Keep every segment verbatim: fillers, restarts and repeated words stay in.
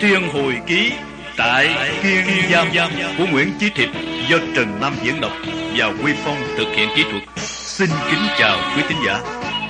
Thiên Hồi Ký tại Kiên Giang của Nguyễn Chí Thiệp do Trần Nam diễn đọc và Quy Phong thực hiện kỹ thuật. Xin kính chào quý thính giả.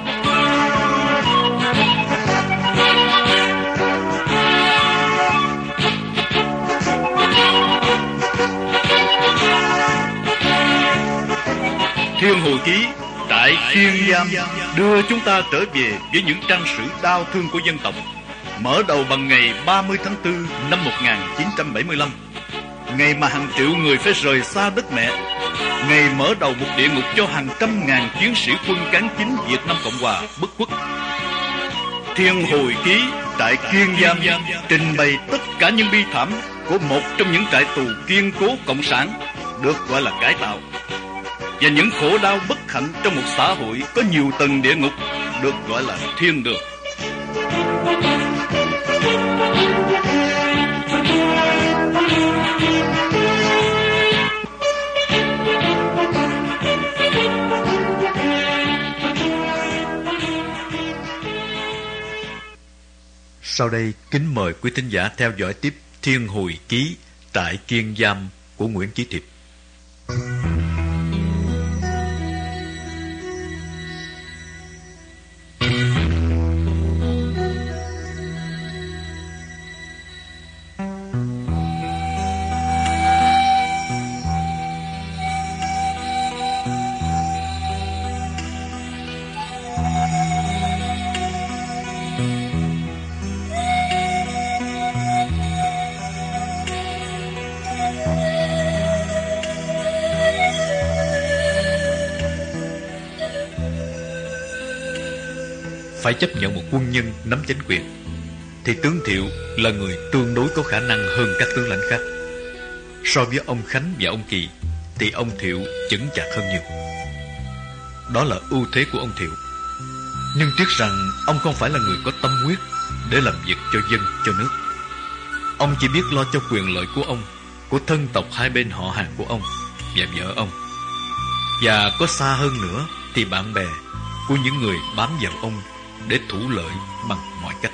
Thiên Hồi Ký tại Kiên Giang đưa chúng ta trở về với những trang sử đau thương của dân tộc, mở đầu bằng ngày ba mươi tháng tư năm một nghìn chín trăm bảy mươi lăm, ngày mà hàng triệu người phải rời xa đất mẹ, ngày mở đầu một địa ngục cho hàng trăm ngàn chiến sĩ quân cán chính Việt Nam Cộng Hòa bất khuất. Thiên Hồi Ký tại Kiên Giang trình bày tất cả những bi thảm của một trong những trại tù kiên cố cộng sản được gọi là cải tạo, và những khổ đau bất hạnh trong một xã hội có nhiều tầng địa ngục được gọi là thiên đường. Sau đây kính mời quý thính giả theo dõi tiếp Thiên Hồi Ký tại Kiên Giang của Nguyễn Chí Thiệp. Phải chấp nhận một quân nhân nắm chính quyền thì tướng Thiệu là người tương đối có khả năng hơn các tướng lãnh khác. So với ông Khánh và ông Kỳ thì ông Thiệu chững chạc hơn nhiều. Đó là ưu thế của ông Thiệu. Nhưng tiếc rằng ông không phải là người có tâm huyết để làm việc cho dân, cho nước. Ông chỉ biết lo cho quyền lợi của ông, của thân tộc hai bên họ hàng của ông và vợ ông. Và có xa hơn nữa thì bạn bè của những người bám vào ông để thủ lợi bằng mọi cách.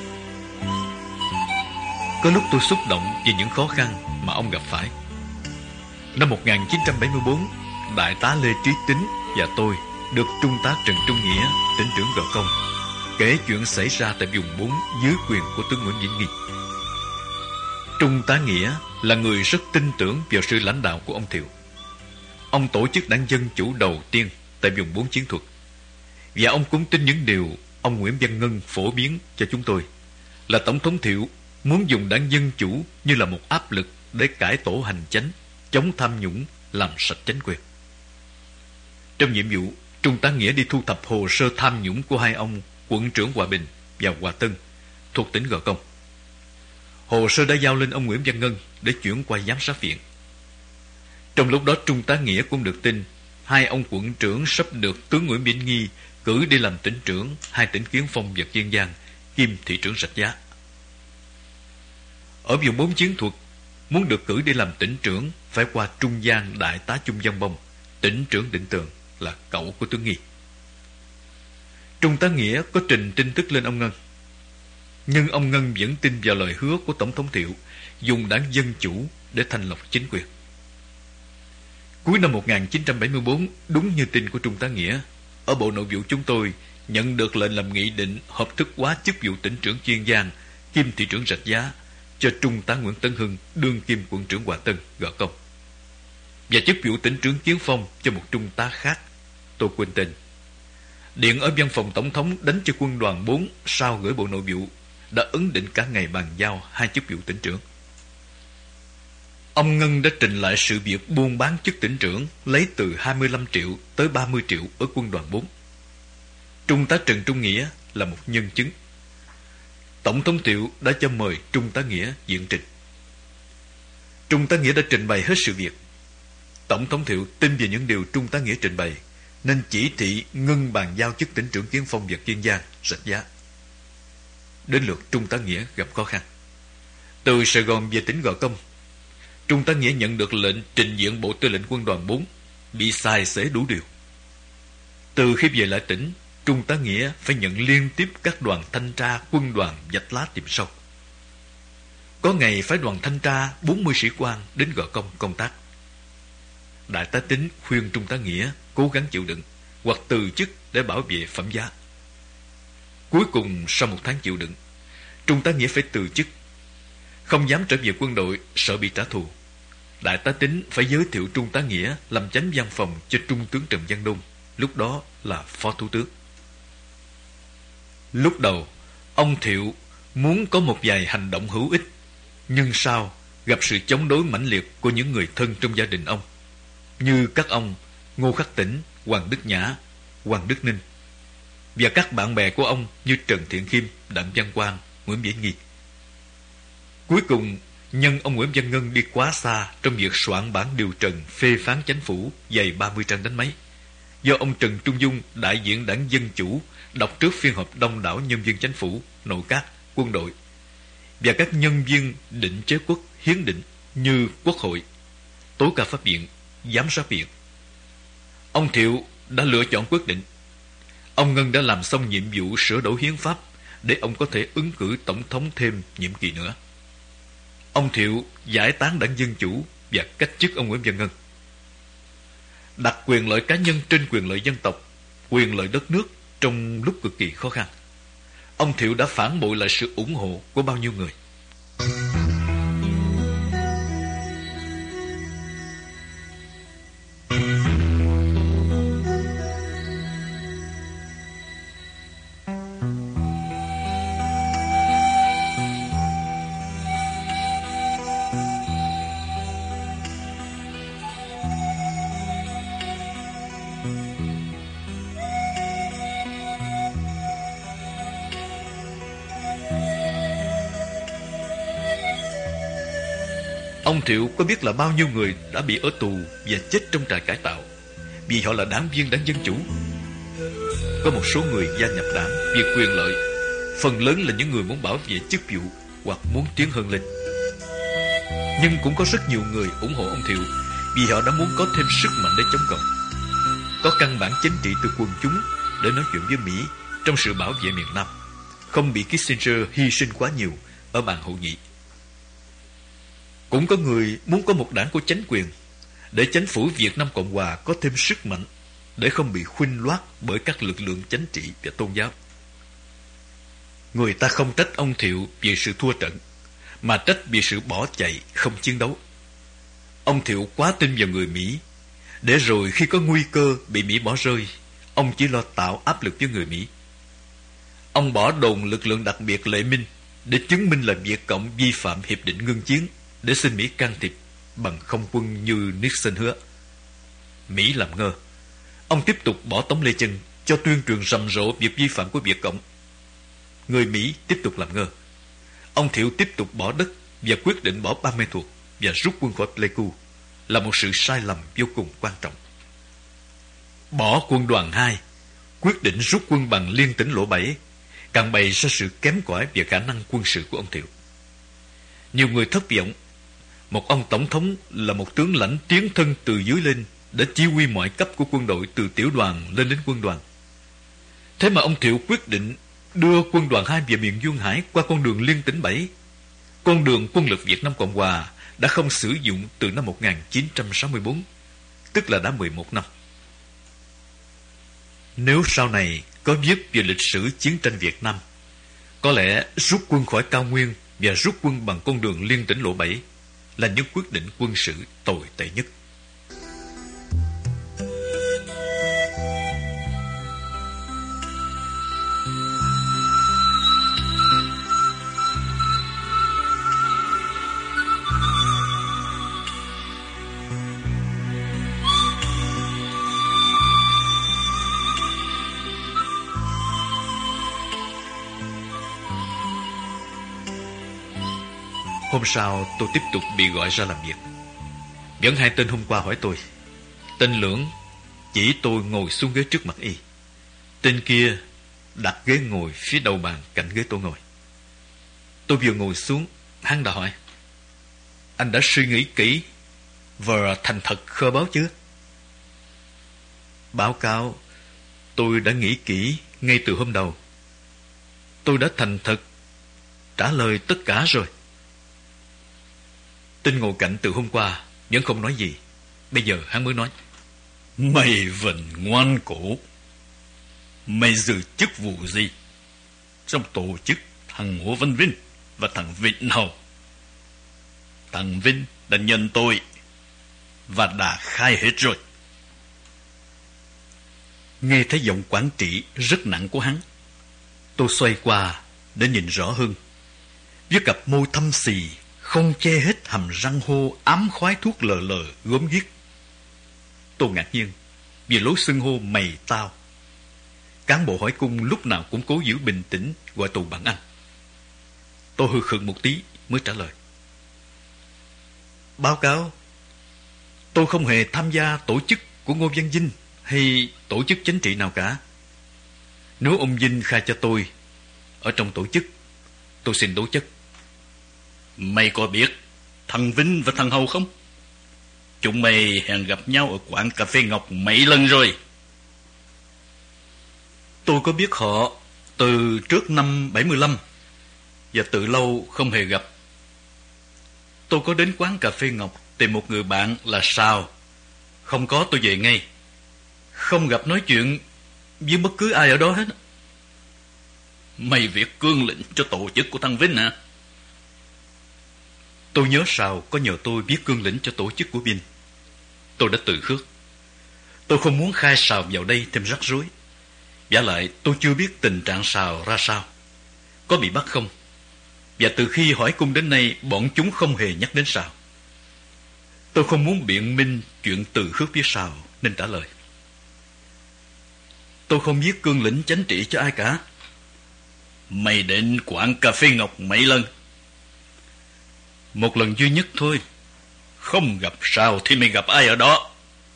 Có lúc tôi xúc động vì những khó khăn mà ông gặp phải. Năm một nghìn chín trăm bảy mươi tư, Đại tá Lê Trí Tín và tôi được Trung tá Trần Trung Nghĩa, tỉnh trưởng Gò Công, kể chuyện xảy ra tại vùng bốn dưới quyền của tướng Nguyễn Vĩnh Nghi. Trung tá Nghĩa là người rất tin tưởng vào sự lãnh đạo của ông Thiệu. Ông tổ chức đảng Dân Chủ đầu tiên tại vùng bốn chiến thuật, và ông cũng tin những điều ông Nguyễn Văn Ngân phổ biến cho chúng tôi, là Tổng thống Thiệu muốn dùng đảng Dân Chủ như là một áp lực để cải tổ hành chánh, chống tham nhũng, làm sạch chính quyền. Trong nhiệm vụ, Trung tá Nghĩa đi thu thập hồ sơ tham nhũng của hai ông quận trưởng Hòa Bình và Hòa Tân thuộc tỉnh Gò Công. Hồ sơ đã giao lên ông Nguyễn Văn Ngân để chuyển qua giám sát viện. Trong lúc đó, Trung tá Nghĩa cũng được tin hai ông quận trưởng sắp được tướng Nguyễn Vĩnh Nghi cử đi làm tỉnh trưởng hai tỉnh Kiến Phong và Kiên Giang, kiêm thị trưởng Rạch Giá. Ở vùng bốn chiến thuật, muốn được cử đi làm tỉnh trưởng phải qua trung gian Đại tá Chung Văn Bông, tỉnh trưởng Định Tường, là cậu của tướng Nghi. Trung tá Nghĩa có trình tin tức lên ông Ngân, nhưng ông Ngân vẫn tin vào lời hứa của Tổng thống Thiệu dùng đảng Dân Chủ để thành lập chính quyền. Cuối năm một nghìn chín trăm bảy mươi tư, đúng như tin của Trung tá Nghĩa, ở Bộ Nội vụ chúng tôi nhận được lệnh làm nghị định hợp thức hóa chức vụ tỉnh trưởng Kiên Giang kiêm thị trưởng Rạch Giá cho Trung tá Nguyễn Tấn Hưng, đương kim quận trưởng Hòa Tân, Gò Công, và chức vụ tỉnh trưởng Kiến Phong cho một trung tá khác, tôi quên tên. Điện ở văn phòng Tổng thống đánh cho quân đoàn bốn sau gửi Bộ Nội vụ đã ấn định cả ngày bàn giao hai chức vụ tỉnh trưởng. Ông Ngân đã trình lại sự việc buôn bán chức tỉnh trưởng lấy từ hai mươi lăm triệu tới ba mươi triệu ở quân đoàn bốn. Trung tá Trần Trung Nghĩa là một nhân chứng. Tổng thống Thiệu đã cho mời Trung tá Nghĩa diện trình. Trung tá Nghĩa đã trình bày hết sự việc. Tổng thống Thiệu tin về những điều Trung tá Nghĩa trình bày, nên chỉ thị ngưng bàn giao chức tỉnh trưởng Kiến Phong và Kiên Giang, Rạch Giá. Đến lượt Trung tá Nghĩa gặp khó khăn. Từ Sài Gòn về tỉnh Gò Công, Trung tá Nghĩa nhận được lệnh trình diện Bộ Tư lệnh Quân đoàn bốn, bị xài xể đủ điều. Từ khi về lại tỉnh, Trung tá Nghĩa phải nhận liên tiếp các đoàn thanh tra quân đoàn vạch lá tìm sâu. Có ngày phái đoàn thanh tra bốn mươi sĩ quan đến Gò Công công tác. Đại tá Tính khuyên Trung tá Nghĩa cố gắng chịu đựng hoặc từ chức để bảo vệ phẩm giá. Cuối cùng sau một tháng chịu đựng, Trung tá Nghĩa phải từ chức. Không dám trở về quân đội, sợ bị trả thù. Đại tá Tính phải giới thiệu Trung tá Nghĩa làm chánh văn phòng cho Trung tướng Trần Văn Đông, lúc đó là phó thủ tướng. Lúc đầu, ông Thiệu muốn có một vài hành động hữu ích, nhưng sau gặp sự chống đối mãnh liệt của những người thân trong gia đình ông, như các ông Ngô Khắc Tĩnh, Hoàng Đức Nhã, Hoàng Đức Ninh, và các bạn bè của ông như Trần Thiện Khiêm, Đặng Văn Quang, Nguyễn Vĩ Nghi. Cuối cùng, nhân ông Nguyễn Văn Ngân đi quá xa trong việc soạn bản điều trần phê phán chính phủ dày ba mươi trang đánh máy, do ông Trần Trung Dung, đại diện Đảng Dân Chủ, đọc trước phiên họp đông đảo nhân viên chính phủ, nội các, quân đội và các nhân viên định chế quốc hiến định như Quốc hội, Tối cao pháp viện, Giám sát viện. Ông Thiệu đã lựa chọn quyết định. Ông Ngân đã làm xong nhiệm vụ sửa đổi hiến pháp để ông có thể ứng cử tổng thống thêm nhiệm kỳ nữa. Ông Thiệu giải tán Đảng Dân Chủ và cách chức ông Nguyễn Văn Ngân, đặt quyền lợi cá nhân trên quyền lợi dân tộc, quyền lợi đất nước trong lúc cực kỳ khó khăn. Ông Thiệu đã phản bội lại sự ủng hộ của bao nhiêu người. Ông Thiệu có biết là bao nhiêu người đã bị ở tù và chết trong trại cải tạo vì họ là đảng viên Đảng Dân Chủ. Có một số người gia nhập đảng vì quyền lợi, phần lớn là những người muốn bảo vệ chức vụ hoặc muốn tiến hơn lên. Nhưng cũng có rất nhiều người ủng hộ ông Thiệu vì họ đã muốn có thêm sức mạnh để chống cộng, có căn bản chính trị từ quần chúng để nói chuyện với Mỹ trong sự bảo vệ miền Nam, không bị Kissinger hy sinh quá nhiều ở bàn hội nghị. Cũng có người muốn có một đảng của chính quyền để chính phủ Việt Nam Cộng Hòa có thêm sức mạnh, để không bị khuynh loát bởi các lực lượng chính trị và tôn giáo. Người ta không trách ông Thiệu vì sự thua trận, mà trách vì sự bỏ chạy không chiến đấu. Ông Thiệu quá tin vào người Mỹ, để rồi khi có nguy cơ bị Mỹ bỏ rơi, ông chỉ lo tạo áp lực với người Mỹ. Ông bỏ đồn lực lượng đặc biệt Lệ Minh để chứng minh là Việt Cộng vi phạm hiệp định ngưng chiến, để xin Mỹ can thiệp bằng không quân như Nixon hứa. Mỹ làm ngơ. Ông tiếp tục bỏ Tống Lê Chân cho tuyên truyền rầm rộ việc vi phạm của Việt Cộng. Người Mỹ tiếp tục làm ngơ. Ông Thiệu tiếp tục bỏ đất và quyết định bỏ Ban Mê Thuột và rút quân khỏi Pleiku, là một sự sai lầm vô cùng quan trọng. Bỏ quân đoàn hai, quyết định rút quân bằng liên tỉnh Lộ Bảy, càng bày ra sự kém cỏi về khả năng quân sự của ông Thiệu. Nhiều người thất vọng. Một ông tổng thống là một tướng lãnh tiến thân từ dưới lên, để chỉ huy mọi cấp của quân đội từ tiểu đoàn lên đến quân đoàn. Thế mà ông Thiệu quyết định đưa quân đoàn hai về miền Duyên Hải qua con đường liên tỉnh bảy, con đường quân lực Việt Nam Cộng Hòa đã không sử dụng từ năm một nghìn chín trăm sáu mươi tư, tức là đã mười một năm. Nếu sau này có viết về lịch sử chiến tranh Việt Nam, có lẽ rút quân khỏi cao nguyên và rút quân bằng con đường liên tỉnh Lộ Bảy là những quyết định quân sự tồi tệ nhất. Hôm sau tôi tiếp tục bị gọi ra làm việc. Vẫn hai tên hôm qua hỏi tôi. Tên Lưỡng chỉ tôi ngồi xuống ghế trước mặt y. Tên kia đặt ghế ngồi phía đầu bàn cạnh ghế tôi ngồi. Tôi vừa ngồi xuống, hắn đã hỏi: Anh đã suy nghĩ kỹ và thành thật khơ báo chưa? Báo cáo, tôi đã nghĩ kỹ ngay từ hôm đầu. Tôi đã thành thật trả lời tất cả rồi. Tên Ngộ Cảnh từ hôm qua vẫn không nói gì. Bây giờ hắn mới nói: Mày vẫn ngoan cố. Mày giữ chức vụ gì trong tổ chức thằng Ngô Văn Vinh và thằng Vĩnh Hầu? Thằng Vinh đã nhận tội và đã khai hết rồi. Nghe thấy giọng quản trị rất nặng của hắn, tôi xoay qua để nhìn rõ hơn. Với cặp môi thâm xì không che hết hàm răng hô ám khoái thuốc lờ lờ gớm ghiếc. Tôi ngạc nhiên vì lối xưng hô mày tao. Cán bộ hỏi cung lúc nào cũng cố giữ bình tĩnh, gọi tôi bằng anh. Tôi hư khựng một tí mới trả lời: Báo cáo, tôi không hề tham gia tổ chức của Ngô Văn Vinh hay tổ chức chính trị nào cả. Nếu ông Vinh khai cho tôi ở trong tổ chức, tôi xin đối chất. Mày có biết thằng Vinh và thằng Hầu không? Chúng mày hẹn gặp nhau ở quán cà phê Ngọc mấy lần rồi. Tôi có biết họ từ trước năm bảy mươi lăm và từ lâu không hề gặp. Tôi có đến quán cà phê Ngọc tìm một người bạn là Sào. Không có tôi về ngay. Không gặp nói chuyện với bất cứ ai ở đó hết. Mày viết cương lĩnh cho tổ chức của thằng Vinh hả? Tôi nhớ Sào có nhờ tôi viết cương lĩnh cho tổ chức của Vinh. Tôi đã từ khước. Tôi không muốn khai Sào vào đây thêm rắc rối. Vả lại tôi chưa biết tình trạng Sào ra sao, có bị bắt không. Và từ khi hỏi cung đến nay, bọn chúng không hề nhắc đến Sào. Tôi không muốn biện minh chuyện từ khước với Sào nên trả lời: Tôi không viết cương lĩnh chính trị cho ai cả. Mày đến quán cà phê Ngọc mấy lần? Một lần duy nhất thôi. Không gặp Sào thì mày gặp ai ở đó?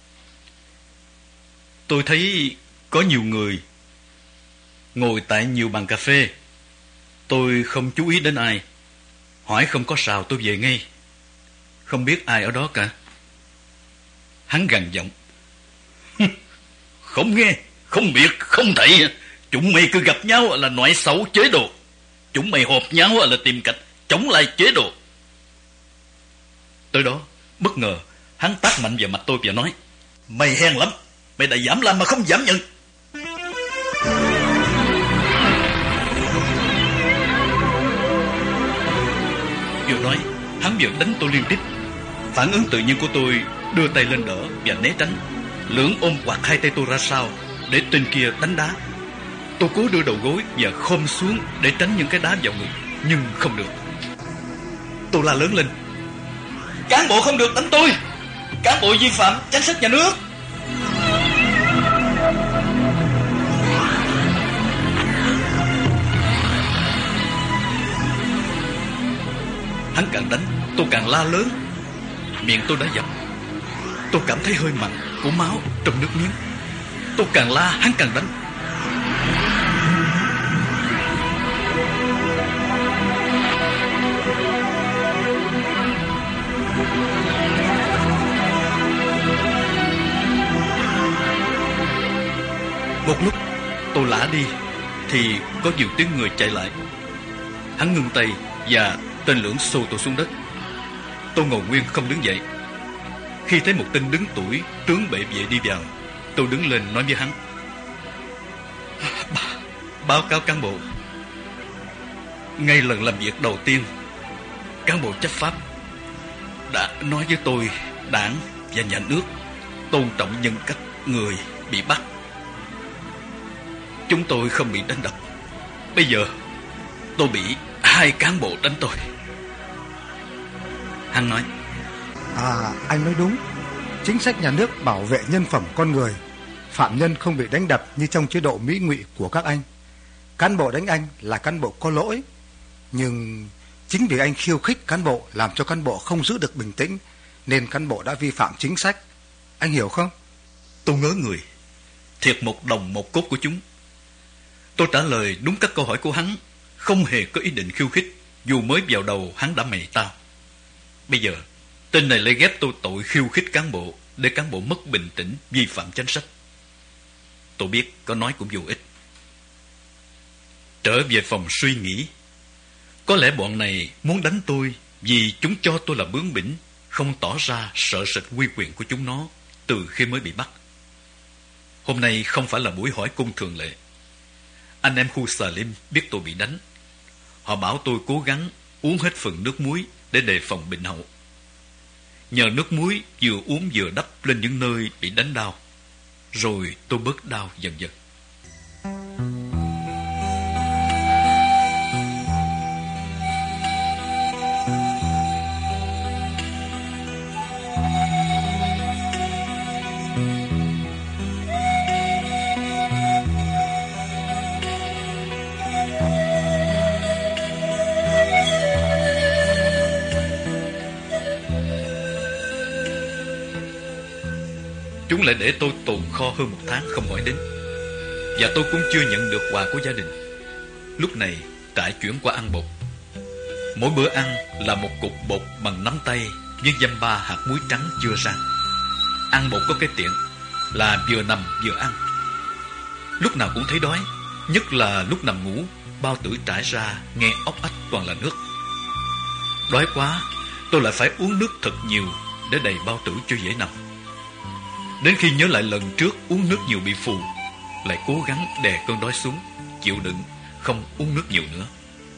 Tôi thấy có nhiều người ngồi tại nhiều bàn cà phê. Tôi không chú ý đến ai. Hỏi không có Sào tôi về ngay. Không biết ai ở đó cả. Hắn gằn giọng: Không nghe, không biết, không thấy. Chúng mày cứ gặp nhau là nói xấu chế độ. Chúng mày họp nhau là tìm cách chống lại chế độ. Tới đó, bất ngờ hắn tát mạnh vào mặt tôi và nói: Mày hèn lắm. Mày đã dám làm mà không dám nhận. Vừa nói, hắn vừa đánh tôi liên tiếp. Phản ứng tự nhiên của tôi đưa tay lên đỡ và né tránh. Lưỡng ôm quạt hai tay tôi ra sau để tên kia đánh đá. Tôi cố đưa đầu gối và khom xuống để tránh những cái đá vào người, nhưng không được. Tôi la lớn lên: Cán bộ không được đánh tôi. Cán bộ vi phạm chính sách nhà nước. Hắn càng đánh, tôi càng la lớn. Miệng tôi đã dập. Tôi cảm thấy hơi mặn của máu trong nước miếng. Tôi càng la, hắn càng đánh. Một lúc tôi lả đi thì có nhiều tiếng người chạy lại. Hắn ngưng tay và tên lưỡng xô tôi xuống đất. Tôi ngồi nguyên không đứng dậy. Khi thấy một tên đứng tuổi tướng bệ vệ đi vào, tôi đứng lên nói với hắn: Báo cáo cán bộ, ngay lần làm việc đầu tiên, cán bộ chấp pháp đã nói với tôi đảng và nhà nước tôn trọng nhân cách người bị bắt. Chúng tôi không bị đánh đập. Bây giờ tôi bị hai cán bộ đánh tôi. Hắn nói: À, anh nói đúng. Chính sách nhà nước bảo vệ nhân phẩm con người, phạm nhân không bị đánh đập như trong chế độ Mỹ ngụy của các anh. Cán bộ đánh anh là cán bộ có lỗi, nhưng chính vì anh khiêu khích cán bộ làm cho cán bộ không giữ được bình tĩnh, nên cán bộ đã vi phạm chính sách. Anh hiểu không? Tôi ngớ người. Thiệt một đồng một cốt của chúng. Tôi trả lời đúng các câu hỏi của hắn, không hề có ý định khiêu khích, dù mới vào đầu hắn đã mày tao. Bây giờ tên này lại ghép tôi tội khiêu khích cán bộ để cán bộ mất bình tĩnh, vi phạm chính sách. Tôi biết có nói cũng vô ích. Trở về phòng suy nghĩ. Có lẽ bọn này muốn đánh tôi vì chúng cho tôi là bướng bỉnh, không tỏ ra sợ sệt uy quyền của chúng nó từ khi mới bị bắt. Hôm nay không phải là buổi hỏi cung thường lệ. Anh em khu Salim biết tôi bị đánh. Họ bảo tôi cố gắng uống hết phần nước muối để đề phòng bệnh hậu. Nhờ nước muối vừa uống vừa đắp lên những nơi bị đánh đau, rồi tôi bớt đau dần dần. Chúng lại để tôi tồn kho hơn một tháng không hỏi đến, và tôi cũng chưa nhận được quà của gia đình. Lúc này trại chuyển qua ăn bột. Mỗi bữa ăn là một cục bột bằng nắm tay với dăm ba hạt muối trắng chưa rang. Ăn bột có cái tiện là vừa nằm vừa ăn. Lúc nào cũng thấy đói, nhất là lúc nằm ngủ, bao tử trải ra nghe ốc ách toàn là nước. Đói quá, tôi lại phải uống nước thật nhiều để đầy bao tử cho dễ nằm. Đến khi nhớ lại lần trước uống nước nhiều bị phù, lại cố gắng đè cơn đói xuống, chịu đựng, không uống nước nhiều nữa.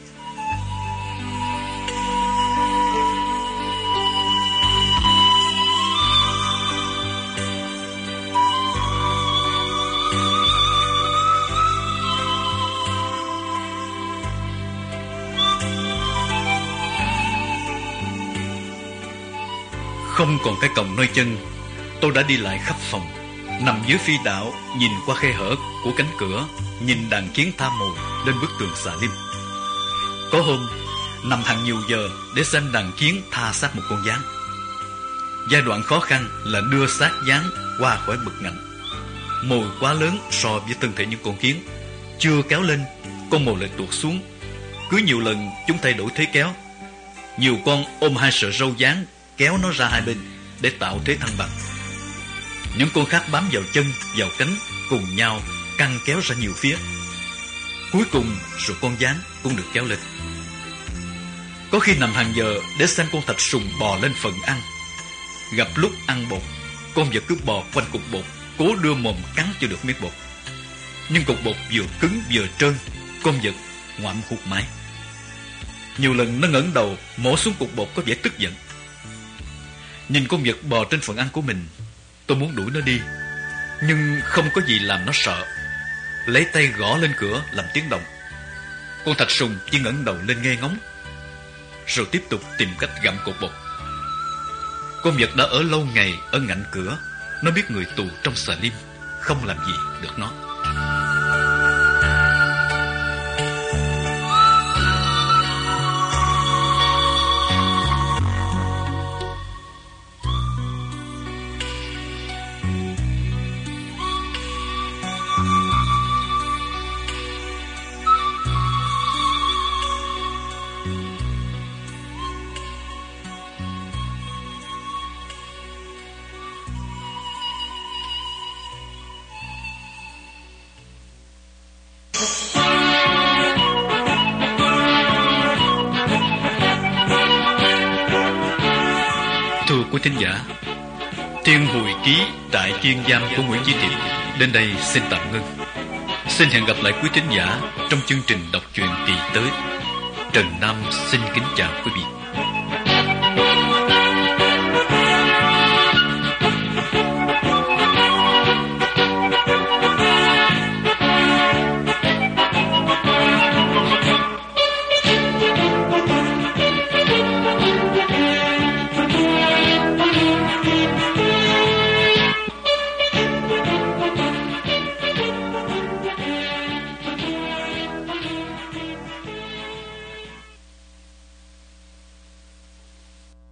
Không còn cái còng nơi chân, tôi đã đi lại khắp phòng, nằm dưới phi đạo, nhìn qua khe hở của cánh cửa, nhìn đàn kiến tha mồi lên bức tường Salim. Có hôm nằm hàng nhiều giờ để xem đàn kiến tha xác một con gián. Giai đoạn khó khăn là đưa xác gián qua khỏi bực ngạnh. Mồi quá lớn so với thân thể những con kiến, chưa kéo lên, con mồi lại tuột xuống. Cứ nhiều lần chúng thay đổi thế kéo. Nhiều con ôm hai sợi râu gián kéo nó ra hai bên để tạo thế thăng bằng. Những con khác bám vào chân, vào cánh, cùng nhau căng kéo ra nhiều phía. Cuối cùng rồi con gián cũng được kéo lên. Có khi nằm hàng giờ để xem con thạch sùng bò lên phần ăn. Gặp lúc ăn bột, con vật cứ bò quanh cục bột, cố đưa mồm cắn cho được miếng bột. Nhưng cục bột vừa cứng vừa trơn, con vật ngoạm hụt mãi. Nhiều lần nó ngẩng đầu mổ xuống cục bột có vẻ tức giận. Nhìn con vật bò trên phần ăn của mình, tôi muốn đuổi nó đi, nhưng không có gì làm nó sợ. Lấy tay gõ lên cửa làm tiếng động. Con thạch sùng chỉ ngẩng đầu lên nghe ngóng, rồi tiếp tục tìm cách gặm cục bột. Con vật đã ở lâu ngày ở ngạnh cửa. Nó biết người tù trong Salim không làm gì được nó. Thưa quý thính giả, Thiên Hồi Ký Trại Chuyên Giam của Nguyễn Chí Tiệp đến đây xin tạm ngưng. Xin hẹn gặp lại quý thính giả trong chương trình đọc truyện kỳ tới. Trần Nam xin kính chào quý vị.